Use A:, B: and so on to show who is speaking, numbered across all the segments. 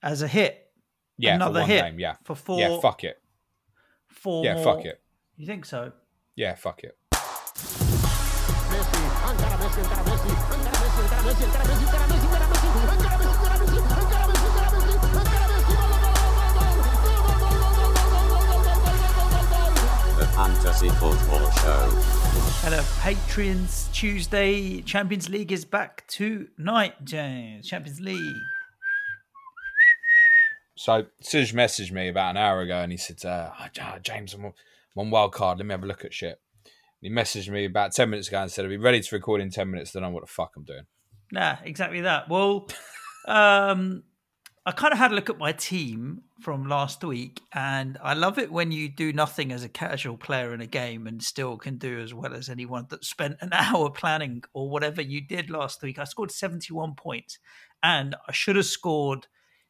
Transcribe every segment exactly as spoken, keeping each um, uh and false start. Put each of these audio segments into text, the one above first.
A: as a hit.
B: Yeah,
A: Another
B: for one
A: hit
B: game. Yeah,
A: for four.
B: Yeah, fuck it.
A: Four
B: Yeah,
A: more.
B: fuck it.
A: You think so?
B: Yeah, fuck it.
C: The Fantasy Football Show.
A: Hello, Patreons. Tuesday, Champions League is back tonight, James. Champions League.
B: So, Suj messaged me about an hour ago and he said, uh, oh, James, I'm on wild card. Let me have a look at shit. He messaged me about ten minutes ago and said, I'll be ready to record in ten minutes. Don't know what the fuck I'm doing.
A: Nah, exactly that. Well, um, I kind of had a look at my team from last week, and I love it when you do nothing as a casual player in a game and still can do as well as anyone that spent an hour planning or whatever you did last week. I scored seventy-one points, and I should have scored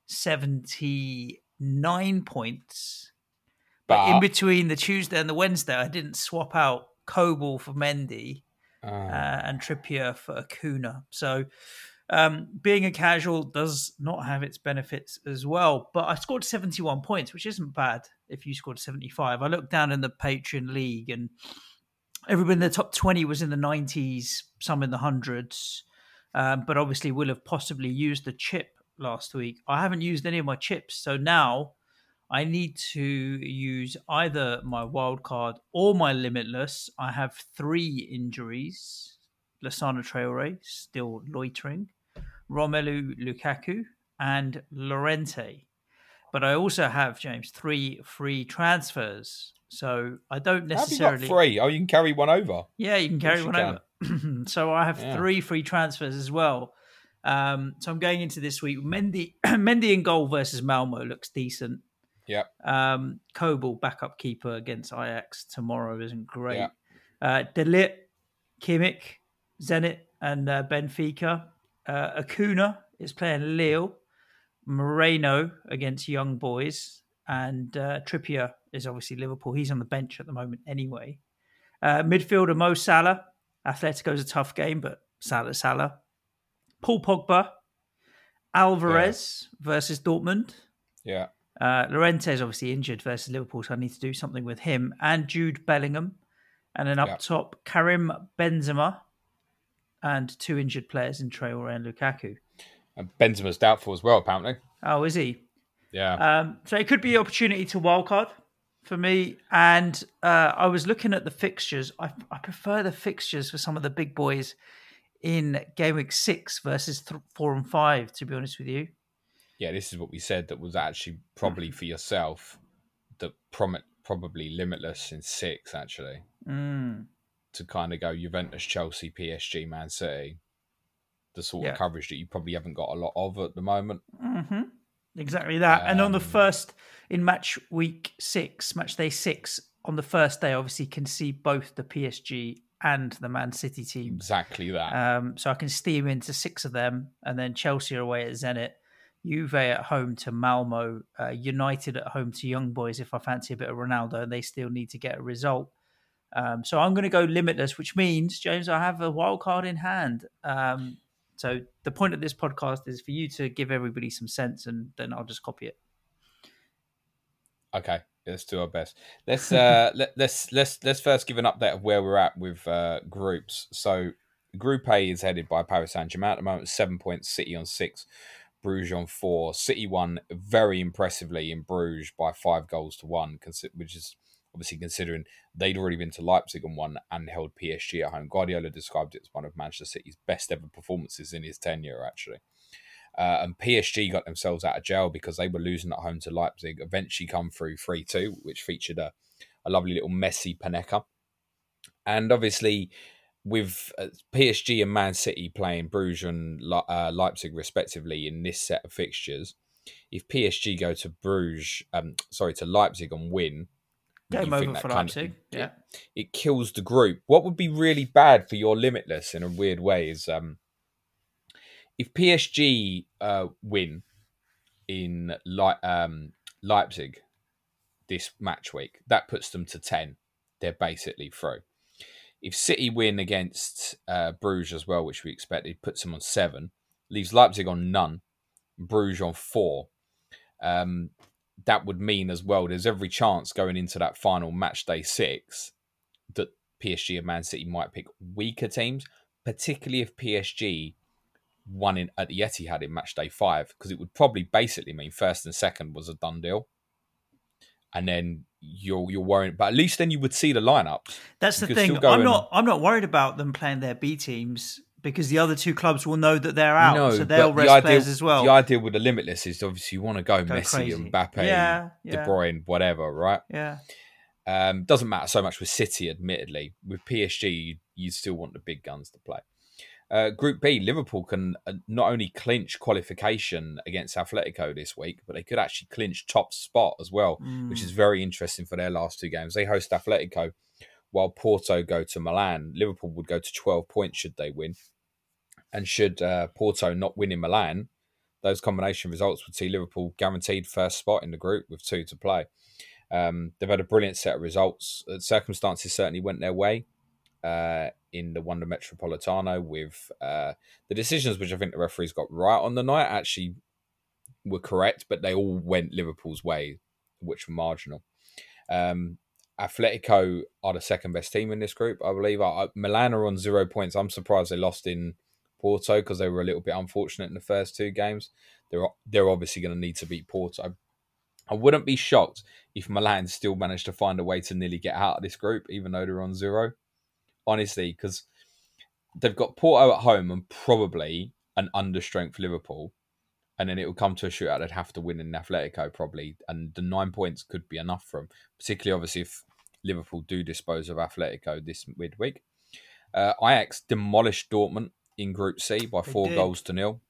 A: seventy-nine points. But, but in between the Tuesday and the Wednesday, I didn't swap out Coble for Mendy
B: uh,
A: uh, and Trippier for Acuna. So um, being a casual does not have its benefits as well. But I scored seventy-one points, which isn't bad if you scored seventy-five. I looked down in the Patreon league and everyone in the top twenty was in the nineties, some in the hundreds. Um, but obviously will have possibly used the chip last week. I haven't used any of my chips. So now I need to use either my wild card or my limitless. I have three injuries. Lassana Traore, still loitering. Romelu Lukaku and Llorente. But I also have, James, three free transfers. So I don't necessarily...
B: Have you got three? Oh, you can carry one over.
A: Yeah, you can carry one
B: can.
A: over. So I have
B: yeah.
A: three free transfers as well. Um, so I'm going into this week. Mendy, Mendy in goal versus Malmo looks decent.
B: Yeah.
A: Um, Coble, backup keeper against Ajax tomorrow, isn't great.
B: Yeah.
A: Uh, De Ligt, Kimmich, Zenit, and uh, Benfica. Uh, Acuna is playing Lille. Moreno against Young Boys. And uh, Trippier is obviously Liverpool. He's on the bench at the moment anyway. Uh, midfielder Mo Salah. Atletico's a tough game, but Salah, Salah. Paul Pogba. Alvarez yeah. versus Dortmund.
B: Yeah.
A: Uh, Llorente is obviously injured versus Liverpool, so I need to do something with him. And Jude Bellingham. And then up
B: yep.
A: top, Karim Benzema. And two injured players in Traore and Lukaku.
B: And Benzema's doubtful as well, apparently.
A: Oh, is he?
B: Yeah.
A: Um, so it could be an opportunity to wildcard for me. And uh, I was looking at the fixtures. I, I prefer the fixtures for some of the big boys in game week six versus th- four and five, to be honest with you.
B: Yeah, this is what we said that was actually probably for yourself, that prom- probably limitless in six, actually.
A: Mm.
B: To kind of go Juventus, Chelsea, P S G, Man City. The sort
A: yeah.
B: of coverage that you probably haven't got a lot of at the moment.
A: Mm-hmm. Exactly that. Um, and on the first, in match week six, match day six, on the first day, obviously can see both the P S G and the Man City teams.
B: Exactly that.
A: Um, so I can steam into six of them, and then Chelsea are away at Zenit. Juve at home to Malmo, uh, United at home to Young Boys if I fancy a bit of Ronaldo and they still need to get a result. Um, so I'm going to go limitless, which means, James, I have a wild card in hand. Um, so the point of this podcast is for you to give everybody some sense and then I'll just copy it.
B: Okay, let's do our best. Let's uh, let, let's let's let's first give an update of where we're at with uh, groups. So Group A is headed by Paris Saint-Germain at the moment, seven points, City on six. Bruges on four. City won very impressively in Bruges by five goals to one, which is obviously considering they'd already been to Leipzig and won and held P S G at home. Guardiola described it as one of Manchester City's best ever performances in his tenure, actually. Uh, and P S G got themselves out of jail because they were losing at home to Leipzig, eventually come through three two, which featured a, a lovely little Messi Panenka. And obviously, with uh, P S G and Man City playing Bruges and uh, Leipzig respectively in this set of fixtures, if P S G go to Bruges, um, sorry, to Leipzig and win,
A: game over for Leipzig.
B: Of,
A: yeah,
B: it, it kills the group. What would be really bad for your limitless in a weird way is um, if P S G uh, win in Le- um, Leipzig this match week, that puts them to ten. They're basically through. If City win against uh, Bruges as well, which we expected, puts them on seven, leaves Leipzig on none, Bruges on four. Um, that would mean as well, there's every chance going into that final match day six that P S G and Man City might pick weaker teams, particularly if P S G won in, at the Etihad in match day five, because it would probably basically mean first and second was a done deal. And then you're you're worrying, but at least then you would see the lineups.
A: That's
B: You
A: the
B: could
A: thing.
B: still go
A: I'm
B: in-
A: not. I'm not worried about them playing their B teams because the other two clubs will know that they're out,
B: No,
A: so they'll
B: but
A: rest
B: the idea,
A: players as well.
B: The idea with the limitless is obviously you want to go,
A: Go
B: Messi,
A: crazy.
B: Mbappe,
A: Yeah,
B: De
A: yeah.
B: Bruyne, whatever, right?
A: Yeah,
B: Um, doesn't matter so much with City, admittedly. With P S G, you, you still want the big guns to play. Uh, Group B, Liverpool can uh, not only clinch qualification against Atletico this week, but they could actually clinch top spot as well,
A: Mm.
B: which is very interesting for their last two games. They host Atletico, while Porto go to Milan. Liverpool would go to twelve points should they win. And should uh, Porto not win in Milan, those combination results would see Liverpool guaranteed first spot in the group with two to play. Um, they've had a brilliant set of results. Uh, circumstances certainly went their way uh, in the Wanda Metropolitano with uh, the decisions which I think the referees got right on the night actually were correct, but they all went Liverpool's way, which were marginal. Um, Atletico are the second best team in this group, I believe. I, Milan are on zero points. I'm surprised they lost in Porto because they were a little bit unfortunate in the first two games. They're they're obviously going to need to beat Porto. I wouldn't be shocked if Milan still managed to find a way to nearly get out of this group, even though they're on zero. Honestly, because they've got Porto at home and probably an understrength Liverpool. And then it will come to a shootout. They'd have to win in Atletico probably. And the nine points could be enough for them. Particularly, obviously, if Liverpool do dispose of Atletico this midweek. Uh, Ajax demolished Dortmund in Group C by
A: They
B: four
A: did.
B: goals to nil.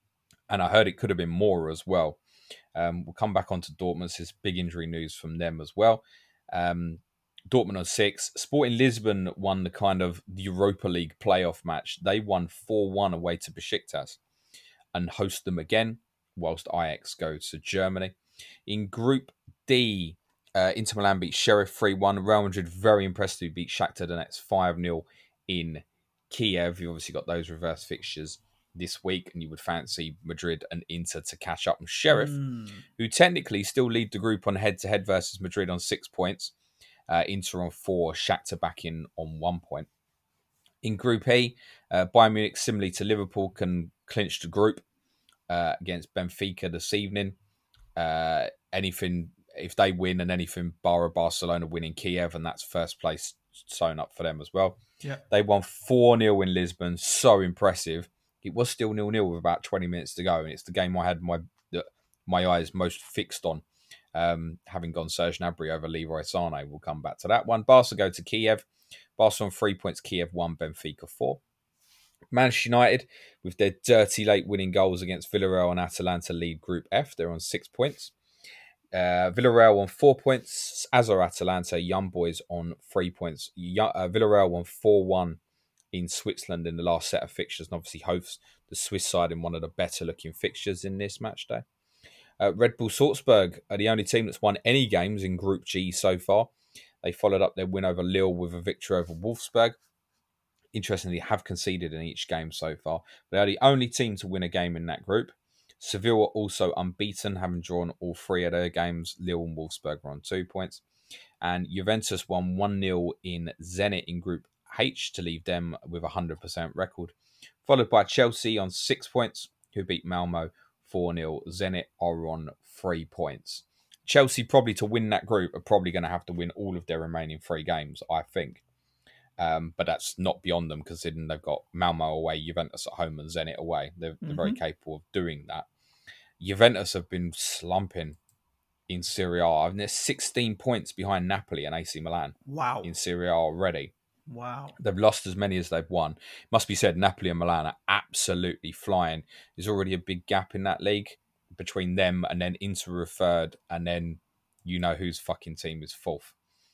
B: And I heard it could have been more as well. Um, we'll come back onto Dortmund. There's big injury news from them as well. Um, Dortmund on six. Sporting Lisbon won the kind of Europa League playoff match. They won four one away to Besiktas and host them again, whilst Ajax go to Germany. In Group D, uh, Inter Milan beat Sheriff three one. Real Madrid very impressively beat Shakhtar Donetsk five nil in Kiev. You obviously got those reverse fixtures this week, and you would fancy Madrid and Inter to catch up with Sheriff,
A: Mm.
B: who technically still lead the group on head-to-head versus Madrid on six points. Uh, Inter on four, Shakhtar back in on one point. In Group E, uh, Bayern Munich, similarly to Liverpool, can clinch the group uh, against Benfica this evening. Uh, anything, if they win and anything, bar Barcelona win in Kiev, and that's first place sewn up for them as well.
A: Yeah.
B: They won four nil in Lisbon. So impressive. It was still nil nil with about twenty minutes to go, and it's the game I had my my eyes most fixed on, um, having gone Serge Gnabry over Leroy Sané. We'll come back to that one. Barca go to Kiev. Barca on three points, Kiev one, Benfica four. Manchester United, with their dirty late winning goals against Villarreal and Atalanta, lead Group F. They're on six points. Uh, Villarreal on four points, as are Atalanta. Young Boys on three points. Young, uh, Villarreal won four one in Switzerland in the last set of fixtures, and obviously hosts the Swiss side in one of the better looking fixtures in this match day. Uh, Red Bull Salzburg are the only team that's won any games in Group G so far. They followed up their win over Lille with a victory over Wolfsburg. Interestingly, have conceded in each game so far. They are the only team to win a game in that group. Seville are also unbeaten, having drawn all three of their games. Lille and Wolfsburg are on two points. And Juventus won one nil in Zenit in Group H to leave them with a one hundred percent record. Followed by Chelsea on six points, who beat Malmo four nil. Zenit are on three points. Chelsea, probably to win that group, are probably going to have to win all of their remaining three games, I think. Um, but that's not beyond them, considering they've got Malmo away, Juventus at home, and Zenit away. They're, they're
A: Mm-hmm.
B: very capable of doing that. Juventus have been slumping in Serie A. I mean, they're sixteen points behind Napoli and A C Milan
A: Wow.
B: in Serie A already.
A: Wow.
B: They've lost as many as they've won. Must be said, Napoli and Milan are absolutely flying. There's already a big gap in that league between them and then Inter are third, and then you know whose fucking team is fourth.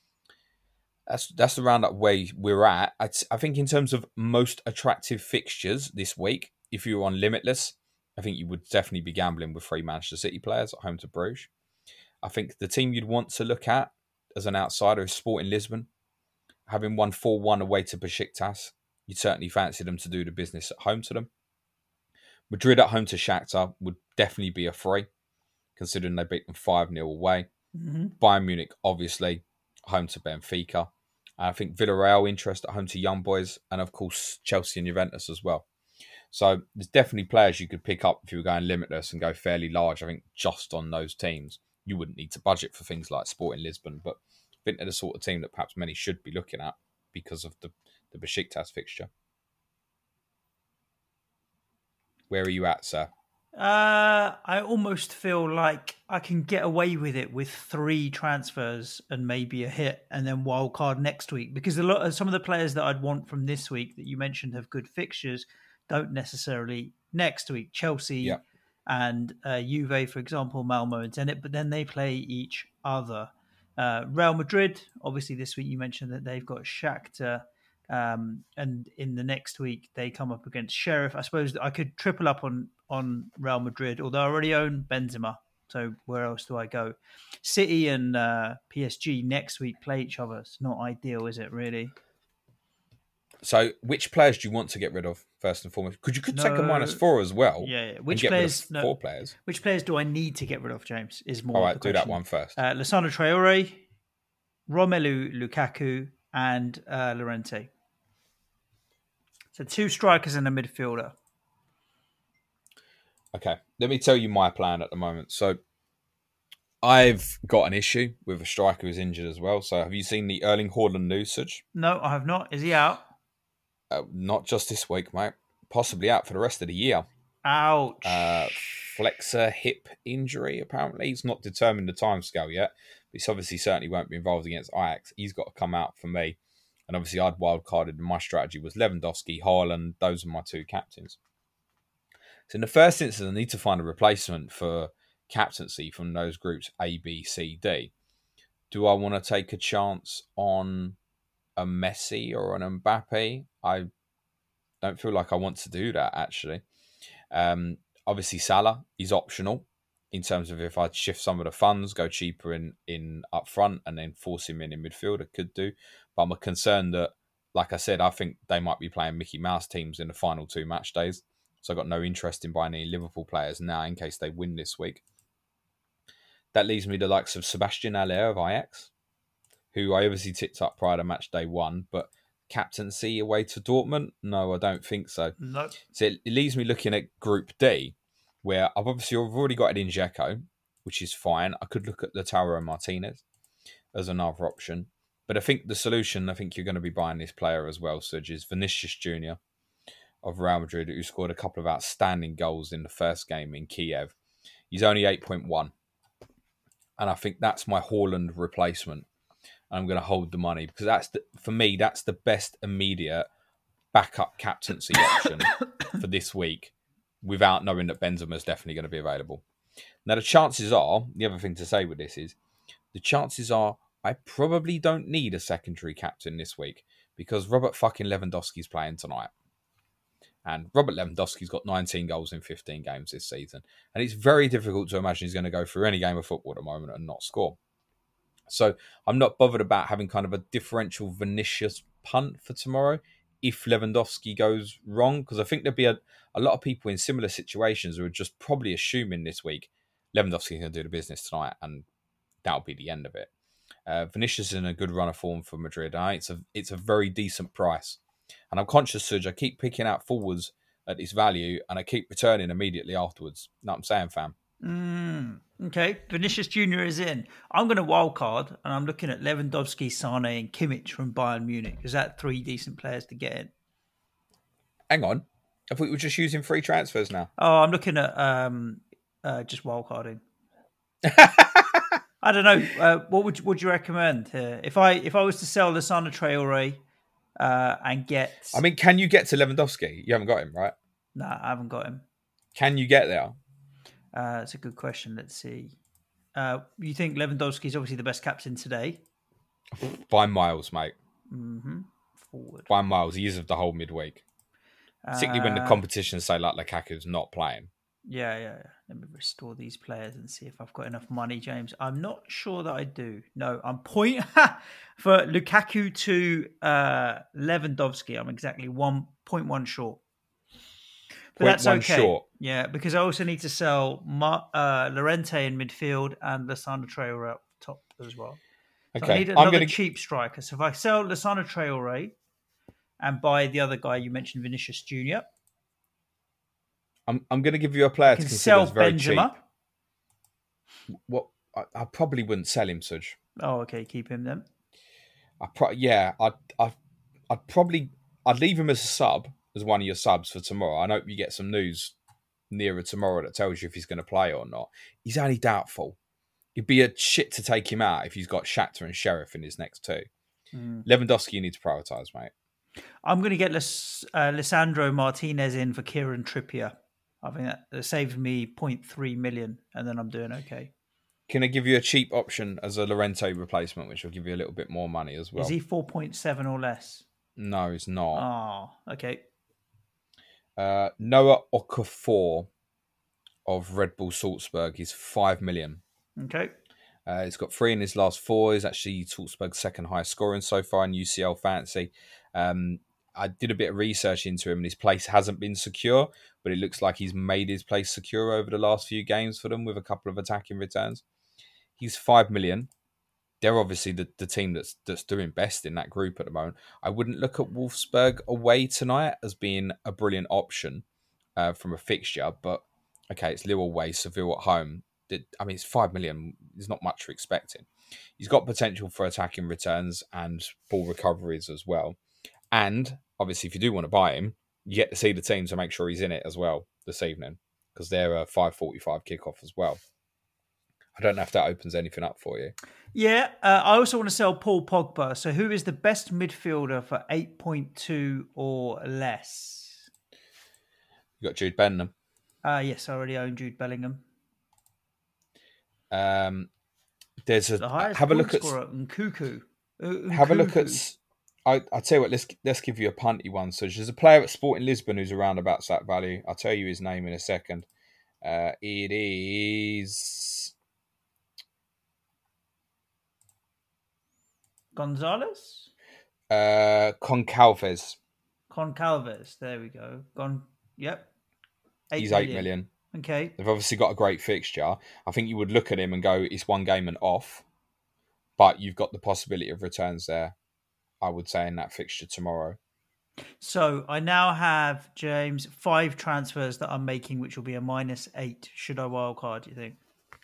B: That's that's around that way we're at. I, I think in terms of most attractive fixtures this week, if you were on Limitless, I think you would definitely be gambling with three Manchester City players at home to Bruges. I think the team you'd want to look at as an outsider is Sporting Lisbon. Having won four one away to Besiktas, you'd certainly fancy them to do the business at home to them. Madrid at home to Shakhtar would definitely be a free. considering they beat them five nil away.
A: Mm-hmm.
B: Bayern Munich, obviously, home to Benfica. I think Villarreal interest at home to Young Boys, and of course Chelsea and Juventus as well. So there's definitely players you could pick up if you were going limitless and go fairly large. I think just on those teams, you wouldn't need to budget for things like Sporting Lisbon, but I think they're the sort of team that perhaps many should be looking at because of the, the Besiktas fixture. Where are you at, sir?
A: Uh, I almost feel like I can get away with it with three transfers and maybe a hit, and then wild card next week, because a lot of some of the players that I'd want from this week that you mentioned have good fixtures don't necessarily next week. Chelsea
B: Yeah.
A: and uh, Juve, for example, Malmo and Zenit, but then they play each other. Uh, Real Madrid, obviously this week you mentioned that they've got Shakhtar. Um, and in the next week they come up against Sheriff. I suppose I could triple up on on Real Madrid, although I already own Benzema, so where else do I go? City and uh, P S G next week play each other. It's not ideal, is it really?
B: So which players do you want to get rid of first and foremost? Because you could take a
A: No.
B: minus four as well.
A: Yeah, yeah.
B: and
A: Which
B: get rid of
A: players? No,
B: four players.
A: which players do I need to get rid of? James is more.
B: All
A: the
B: right, do that
A: question.
B: one first.
A: Uh, Lissandro Traore, Romelu Lukaku, and uh, Llorente. So two strikers and a midfielder.
B: Okay, let me tell you my plan at the moment. So I've got an issue with a striker who's injured as well. So have you seen the Erling Haaland usage?
A: No, I have not. Is he out?
B: Uh, not just this week, mate. Possibly out for the rest of the year.
A: Ouch.
B: Uh, flexor hip injury, apparently. He's not determined the timescale yet. But he's obviously certainly won't be involved against Ajax. He's got to come out for me. And obviously I'd wildcarded, and my strategy was Lewandowski, Haaland. Those are my two captains. So in the first instance, I need to find a replacement for captaincy from those groups A, B, C, D. Do I want to take a chance on a Messi or an Mbappe? I don't feel like I want to do that, actually. Um, obviously, Salah is optional in terms of if I shift some of the funds, go cheaper in, in up front and then force him in in midfield, I could do. But I'm concerned that, like I said, I think they might be playing Mickey Mouse teams in the final two match days. So I've got no interest in buying any Liverpool players now in case they win this week. That leaves me the likes of Sebastian Haller of Ajax, who I obviously tipped up prior to match day one, but captaincy away to Dortmund? No, I don't think so.
A: No.
B: So it, it leaves me looking at Group D, where I've obviously I've already got Edin Dzeko, which is fine. I could look at Lautaro Martinez as another option. But I think the solution, I think you're going to be buying this player as well, Serge, is Vinicius Junior of Real Madrid, who scored a couple of outstanding goals in the first game in Kiev. He's only eight point one. And I think that's my Haaland replacement. I'm going to hold the money because that's the, for me, that's the best immediate backup captaincy option for this week without knowing that Benzema is definitely going to be available. Now, the chances are, the other thing to say with this is, the chances are I probably don't need a secondary captain this week because Robert fucking Lewandowski's playing tonight. And Robert Lewandowski's got nineteen goals in fifteen games this season. And it's very difficult to imagine he's going to go through any game of football at the moment and not score. So I'm not bothered about having kind of a differential Vinicius punt for tomorrow if Lewandowski goes wrong, because I think there'll be a, a lot of people in similar situations who are just probably assuming this week Lewandowski's going to do the business tonight and that'll be the end of it. Uh, Vinicius is in a good run of form for Madrid. Right? It's a it's a very decent price. And I'm conscious, Serge, I keep picking out forwards at this value and I keep returning immediately afterwards. You know what I'm saying, fam?
A: Mm, okay, Vinicius Junior is in. I'm going to wildcard and I'm looking at Lewandowski, Sane and Kimmich from Bayern Munich. Is that three decent players to get in?
B: Hang on. I thought we were just using free transfers now.
A: Oh, I'm looking at um, uh, just wildcarding. I don't know. Uh, what would would you recommend here? If I if I was to sell Lissandro Traore uh, and get...
B: I mean, can you get to Lewandowski? You haven't got him, right?
A: No, nah, I haven't got him.
B: Can you get there?
A: Uh, that's a good question. Let's see. Uh, you think Lewandowski is obviously the best captain today?
B: By miles, mate.
A: Mm-hmm. Forward.
B: By miles. He is of the whole midweek. Particularly when the
A: Uh,
B: competitions say like Lukaku's not playing.
A: Yeah, yeah, yeah. Let me restore these players and see if I've got enough money, James. I'm not sure that I do. No, I'm point for Lukaku to uh, Lewandowski. I'm exactly one point one short. But that's
B: one
A: okay.
B: short.
A: Yeah, because I also need to sell Ma- uh, Lorente in midfield and Lissandra Traore up top as well. So
B: Okay,
A: I need
B: I'm
A: another
B: gonna
A: cheap striker. So if I sell Lissandra Traore and buy the other guy you mentioned, Vinicius Junior,
B: I'm I'm gonna give you a player
A: I
B: to
A: can
B: consider
A: sell
B: as very
A: Benzema.
B: cheap. What I, I probably wouldn't sell him, Suj.
A: Oh, okay, keep him then.
B: I pro- yeah, I'd, I'd I'd probably I'd leave him as a sub, as one of your subs for tomorrow. I hope you get some news nearer tomorrow that tells you if he's going to play or not. He's only doubtful. It'd be a shit to take him out if he's got Shakhtar and Sheriff in his next two.
A: Mm.
B: Lewandowski, you need to prioritise, mate.
A: I'm going to get Lis- uh, Lissandro Martinez in for Kieran Trippier. I think that, that saved me zero point three million, and then I'm doing okay.
B: Can I give you a cheap option as a Lorente replacement, which will give you a little bit more money as well?
A: Is he four point seven or less?
B: No, he's not.
A: Oh, okay.
B: Uh, Noah Okafor of Red Bull Salzburg is five million.
A: Okay.
B: Uh, he's got three in his last four. He's actually Salzburg's second highest scoring so far in U C L Fantasy. Um, I did a bit of research into him, and his place hasn't been secure, but it looks like he's made his place secure over the last few games for them with a couple of attacking returns. He's five million. They're obviously the, the team that's that's doing best in that group at the moment. I wouldn't look at Wolfsburg away tonight as being a brilliant option uh, from a fixture, but okay, it's Lille away, Seville at home. I mean, it's five million. There's not much for expecting. He's got potential for attacking returns and ball recoveries as well. And obviously, if you do want to buy him, you get to see the team to make sure he's in it as well this evening, because they're a five forty-five kickoff as well. I don't know if that opens anything up for you.
A: Yeah, uh, I also want to sell Paul Pogba. So who is the best midfielder for eight point two or less?
B: You got Jude Bellingham.
A: Uh, yes, I already own Jude Bellingham.
B: Um, there's a
A: The highest
B: have a
A: goal
B: look at
A: scorer, Nkuku. Uh,
B: have a look at.
A: Nkuku.
B: I I tell you what, let's let's give you a punty one. So there's a player at Sporting Lisbon who's around about that value. I'll tell you his name in a second. Uh, it is
A: Gonzalez?
B: uh, Concalves.
A: Concalves. There we go. Gon. Yep. Eight
B: He's
A: million.
B: eight million.
A: Okay.
B: They've obviously got a great fixture. I think you would look at him and go, it's one game and off, but you've got the possibility of returns there, I would say, in that fixture tomorrow.
A: So I now have, James, five transfers that I'm making, which will be a minus eight. Should I wildcard, do you think?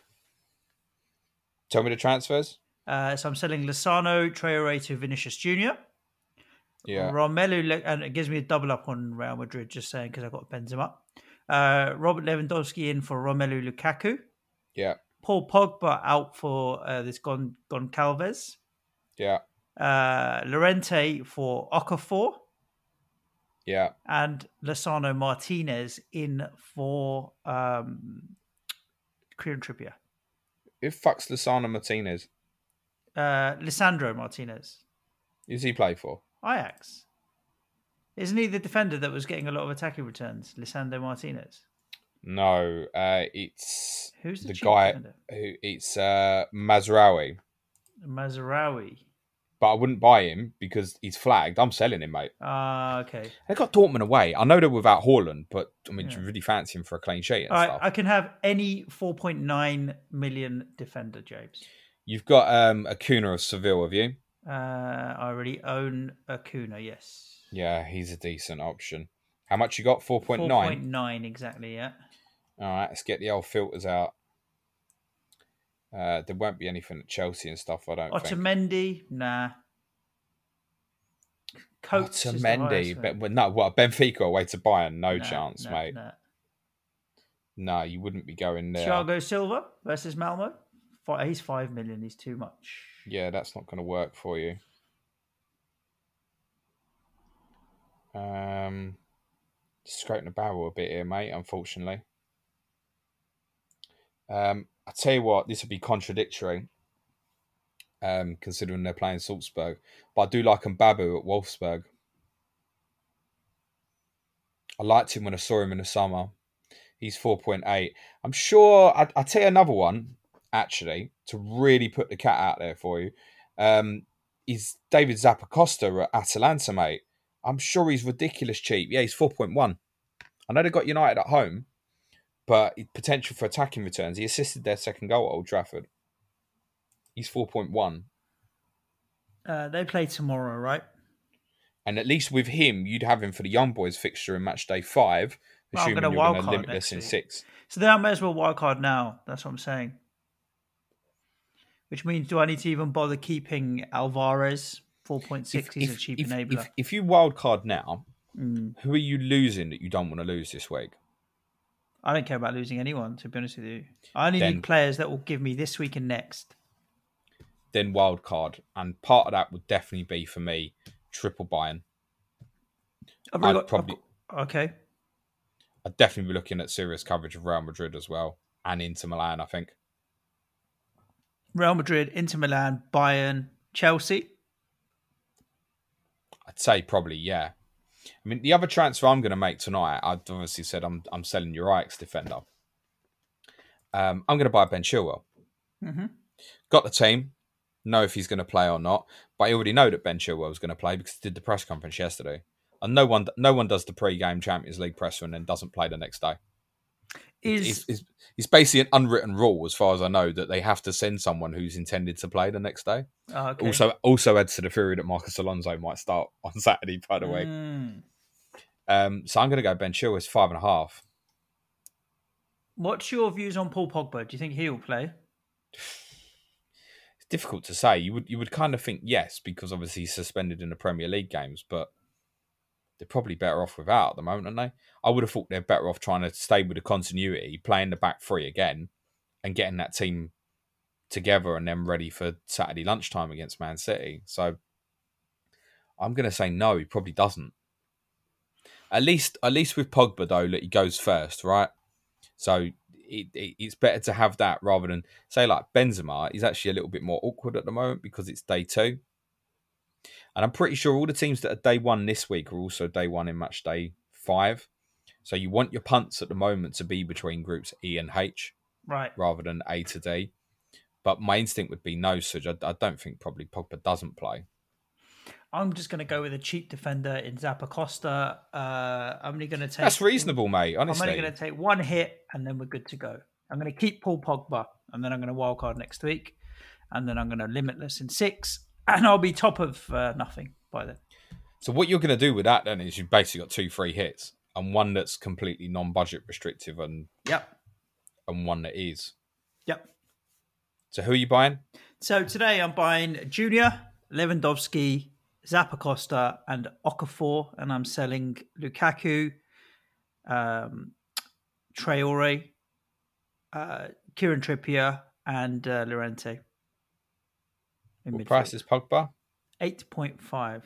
B: Tell me the transfers.
A: Uh, so I'm selling Lozano, Traore to Vinicius Junior
B: Yeah.
A: Romelu, and it gives me a double up on Real Madrid, just saying, because I've got Benzema. Uh, Robert Lewandowski in for Romelu Lukaku.
B: Yeah.
A: Paul Pogba out for uh, this Gon Goncalves.
B: Yeah.
A: Uh, Lorente for Okafor.
B: Yeah.
A: And Lozano Martinez in for um, Kieran Trippier.
B: Who fucks Lozano Martinez?
A: Uh, Lissandro Martinez.
B: Who's he play for?
A: Ajax. Isn't he the defender that was getting a lot of attacking returns? Lissandro Martinez.
B: No, uh, it's
A: Who's the,
B: the
A: cheap
B: guy
A: defender?
B: who it's uh, Mazraoui.
A: Mazraoui.
B: But I wouldn't buy him because he's flagged. I'm selling him, mate.
A: Ah, uh, okay.
B: They got Dortmund away. I know they're without Haaland, but I mean,
A: Yeah.
B: do you really fancy him for a clean sheet and
A: All right,
B: stuff?
A: I can have any four point nine million defender, James.
B: You've got um, Acuna of Seville, have you?
A: Uh, I already own Acuna, yes.
B: Yeah, he's a decent option. How much you got? four point nine?
A: four point nine, exactly, yeah.
B: All right, let's get the old filters out. Uh, there won't be anything at Chelsea and stuff, I don't think.
A: Otamendi, nah. Coates is the highest,
B: Otamendi,
A: mate.
B: but no, what, Benfica away to Bayern? No
A: Nah,
B: chance,
A: nah,
B: mate.
A: nah.
B: No, you wouldn't be going there.
A: Thiago Silva versus Malmo. Fi- He's five million. He's too much.
B: Yeah, that's not going to work for you. Um, scraping the barrel a bit here, mate, unfortunately. Um, I tell you what, this would be contradictory, um, considering they're playing Salzburg. But I do like Mbabu at Wolfsburg. I liked him when I saw him in the summer. He's four point eight. I'm sure, I, I'll tell you another one, actually, to really put the cat out there for you. Um, is David Zappacosta at Atalanta, mate. I'm sure he's ridiculous cheap. Yeah, he's four point one. I know they got United at home, but potential for attacking returns. He assisted their second goal at Old Trafford. He's four point one.
A: Uh, they play tomorrow, right?
B: And at least with him, you'd have him for the Young Boys fixture in match day five,
A: Well, I'm
B: assuming
A: gonna
B: you're going
A: wild
B: to
A: card
B: limit
A: next
B: this in
A: week.
B: six.
A: So then I may as well wildcard now. That's what I'm saying. Which means, do I need to even bother keeping Alvarez? four point six, he's a cheap
B: if,
A: enabler.
B: If, if you wildcard now,
A: Mm.
B: who are you losing that you don't want to lose this week?
A: I don't care about losing anyone, to be honest with you. I only
B: Then-
A: need players that will give me this week and next.
B: Then wildcard. And part of that would definitely be, for me, triple Bayern.
A: I've
B: I'd
A: already got-
B: probably...
A: Okay.
B: I'd definitely be looking at serious coverage of Real Madrid as well. And Inter Milan, I think.
A: Real Madrid, Inter Milan, Bayern, Chelsea.
B: I'd say probably, yeah. I mean, the other transfer I'm going to make tonight, I've obviously said I'm I'm selling your Ajax defender. Um, I'm going to buy Ben Chilwell.
A: Mm-hmm.
B: Got the team. Know if he's going to play or not. But I already know that Ben Chilwell was going to play because he did the press conference yesterday. And no one no one does the pre-game Champions League presser and then doesn't play the next day.
A: Is
B: It's, it's, it's basically an unwritten rule, as far as I know, that they have to send someone who's intended to play the next day.
A: oh, okay.
B: Also, also adds to the theory that Marcus Alonso might start on Saturday, by the way.
A: Mm.
B: Um, so I'm going to go Ben Chilwell. It's five and a half.
A: What's your views on Paul Pogba? Do you think he'll play?
B: It's difficult to say. You would you would kind of think yes, because obviously he's suspended in the Premier League games, but they're probably better off without at the moment, aren't they? I would have thought they're better off trying to stay with the continuity, playing the back three again, and getting that team together and then ready for Saturday lunchtime against Man City. So I'm going to say no, he probably doesn't. At least, at least with Pogba though, that he goes first, right? So it, it, it's better to have that rather than say like Benzema. He's actually a little bit more awkward at the moment because it's day two. And I'm pretty sure all the teams that are day one this week are also day one in match day five. So you want your punts at the moment to be between groups E and H
A: Right.
B: rather than A to D. But my instinct would be no, Suj. I, I don't think probably Pogba doesn't play.
A: I'm just going to go with a cheap defender in Zappa Costa. Uh, I'm only going to take...
B: That's reasonable, mate, honestly.
A: I'm only going to take one hit and then we're good to go. I'm going to keep Paul Pogba and then I'm going to wildcard next week. And then I'm going to limitless in six. And I'll be top of uh, nothing by then.
B: So what you're going to do with that then is you've basically got two free hits and one that's completely non-budget restrictive and
A: Yep.
B: and one that is.
A: Yep.
B: So who are you buying?
A: So today I'm buying Junior, Lewandowski, Zappa Costa and Okafor. And I'm selling Lukaku, um, Traore, uh, Kieran Trippier and uh, Llorente. In
B: What
A: midfield.
B: price is Pogba?
A: eight point five.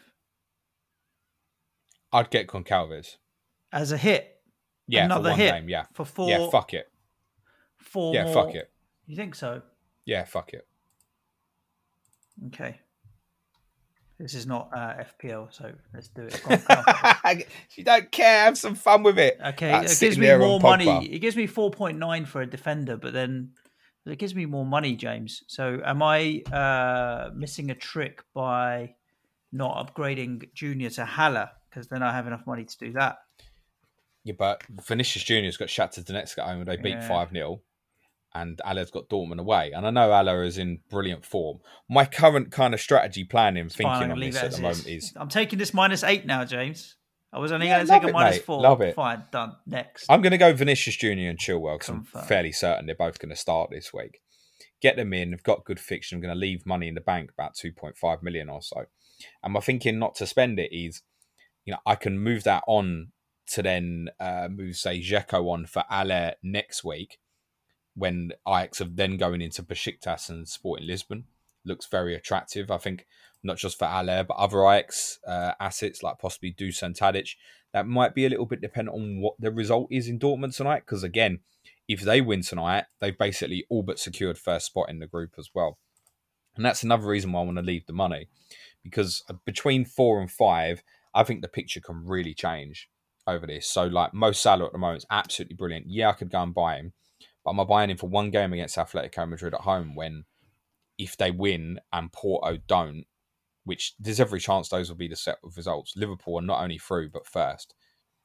B: I'd get Goncalves.
A: As a hit.
B: Yeah,
A: Another
B: for one
A: hit
B: game, yeah.
A: For four.
B: Yeah, fuck it.
A: Four
B: Yeah,
A: more.
B: fuck it.
A: You think so?
B: Yeah, fuck it.
A: Okay. This is not uh, F P L, so let's do it. Go on, go on.
B: You don't care. Have some fun with it.
A: Okay,
B: That's
A: it gives
B: sitting
A: me
B: there
A: more
B: on
A: money.
B: Pogba.
A: It gives me four point nine for a defender, but then it gives me more money, James. So am I uh, missing a trick by not upgrading Junior to Haller? Because then I have enough money to do that.
B: Yeah, but Vinicius Junior's got Shakhtar Donetsk at home and they beat
A: Yeah.
B: five nil. And Aller's got Dortmund away. And I know Aller is in brilliant form. My current kind of strategy planning,
A: Fine, I'm
B: thinking
A: gonna
B: on
A: leave
B: this
A: it
B: at the
A: as
B: moment
A: is.
B: is...
A: I'm taking this minus eight now, James. I was only
B: Yeah,
A: going to
B: love
A: take a
B: it,
A: minus
B: mate.
A: four.
B: Love it.
A: Fine, done. Next.
B: I'm going to go Vinicius Junior and Chilwell because I'm
A: Confirm.
B: fairly certain they're both going to start this week. Get them in. They've got good fiction. I'm going to leave money in the bank, about two point five million or so. And my thinking not to spend it is, you know, I can move that on to then uh, move, say, Dzeko on for Aller next week when Ajax are then going into Besiktas and Sporting Lisbon. Looks very attractive. I think not just for Aller, but other Ajax uh, assets like possibly Dusan Tadic. That might be a little bit dependent on what the result is in Dortmund tonight. Because again, if they win tonight, they've basically all but secured first spot in the group as well. And that's another reason why I want to leave the money. Because between four and five, I think the picture can really change over this. So like Mo Salah at the moment is absolutely brilliant. Yeah, I could go and buy him. But am I buying him for one game against Atletico Madrid at home when if they win and Porto don't, which there's every chance those will be the set of results, Liverpool are not only through but first.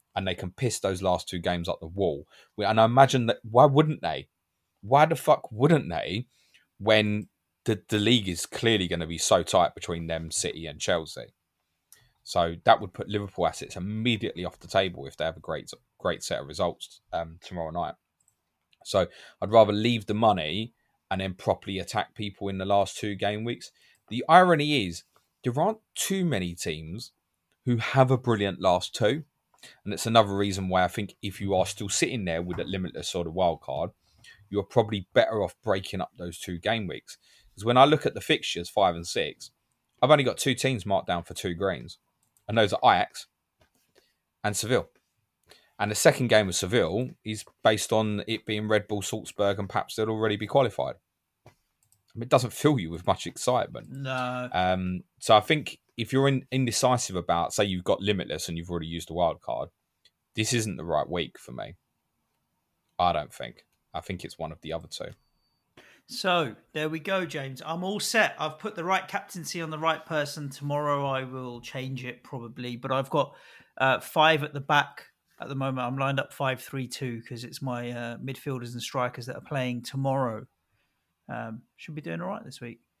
B: and they can piss those last two games up the wall. And I imagine that, why wouldn't they? Why the fuck wouldn't they when the, the league is clearly going to be so tight between them, City and Chelsea? So that would put Liverpool assets immediately off the table if they have a great great set of results um, tomorrow night. So I'd rather leave the money and then properly attack people in the last two game weeks. The irony is there aren't too many teams who have a brilliant last two. And it's another reason why I think if you are still sitting there with a limitless sort of wild card, you're probably better off breaking up those two game weeks. Because when I look at the fixtures, five and six, I've only got two teams marked down for two greens. And those are Ajax and Seville. And the second game of Seville is based on it being Red Bull, Salzburg, and perhaps they'll already be qualified. I mean, it doesn't fill you with much excitement.
A: No.
B: Um, so I think if you're in, indecisive about, say you've got Limitless and you've already used a wild card, this isn't the right week for me. I don't think. I think it's one of the other two.
A: So there we go, James. I'm all set. I've put the right captaincy on the right person. Tomorrow I will change it probably, but I've got uh, five at the back at the moment. I'm lined up five three two because it's my uh, midfielders and strikers that are playing tomorrow. Um, should be doing all right this week.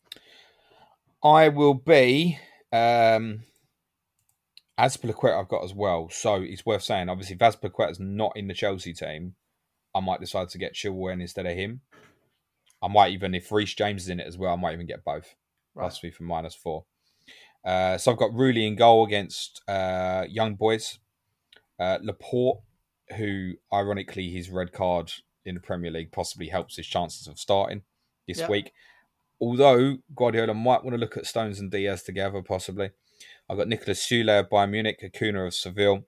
B: I will be um, Azpilicueta I've got as well. So it's worth saying, obviously, if Azpilicueta's not in the Chelsea team, I might decide to get Chilwell instead of him. I might even, if Reece James is in it as well, I might even get both.
A: Right.
B: Plus three for minus four. Uh, so I've got Rooney in goal against uh, Young Boys. Uh, Laporte, who, ironically, his red card in the Premier League possibly helps his chances of starting this
A: Yep.
B: week. Although Guardiola might want to look at Stones and Diaz together, possibly. I've got Nicolas Sule of Bayern Munich, Acuna of Seville.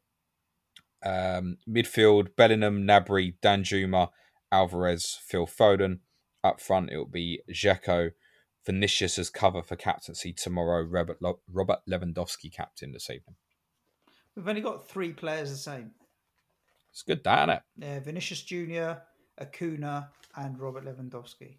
B: Um, midfield, Bellingham, Gnabry, Danjuma, Alvarez, Phil Foden. Up front, it will be Dzeko, Vinicius as cover for captaincy tomorrow, Robert, Robert Lewandowski captain this evening.
A: We've only got three players the same.
B: It's good, that, isn't it?
A: Yeah, Vinicius Junior, Acuna, and Robert Lewandowski.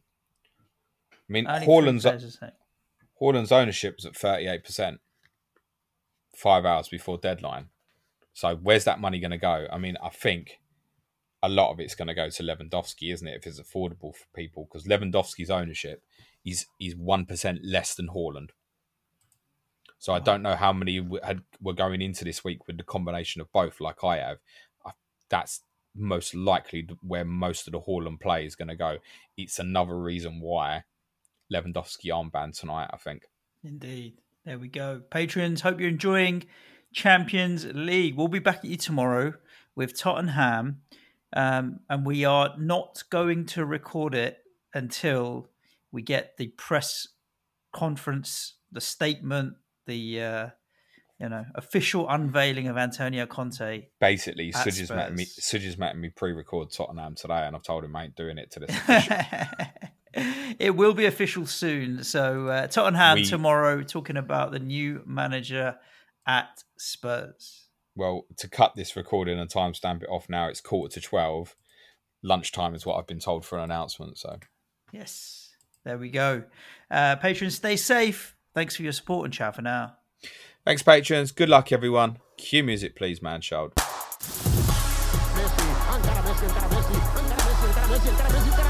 B: I mean,
A: Only
B: Haaland's,
A: three players the same.
B: Haaland's ownership was at thirty-eight percent five hours before deadline. So where's that money going to go? I mean, I think a lot of it's going to go to Lewandowski, isn't it, if it's affordable for people? Because Lewandowski's ownership is is one percent less than Haaland. So I don't know how many had, were going into this week with the combination of both, like I have. I, that's most likely where most of the Haaland play is going to go. It's another reason why Lewandowski armband tonight, I think.
A: Indeed. There we go. Patrons, hope you're enjoying Champions League. We'll be back at you tomorrow with Tottenham. Um, and we are not going to record it until we get the press conference, the statement, the uh, you know official unveiling of Antonio Conte.
B: Basically,
A: at
B: Suj is making me, Suj is making me pre-record Tottenham today, and I've told him I ain't doing it to this official.
A: It will be official soon. So uh, Tottenham
B: We-
A: tomorrow, talking about the new manager at Spurs.
B: Well, to cut this recording and timestamp it off now, it's quarter to twelve. Lunchtime is what I've been told for an announcement. So,
A: Yes, there we go. Uh, patrons, stay safe. Thanks for your support and ciao for now.
B: thanks, patrons. Good luck, everyone. Cue music, please, man. Child.
D: Messi, ancora Messi, ancora Messi, ancora Messi, ancora Messi, ancora Messi, ancora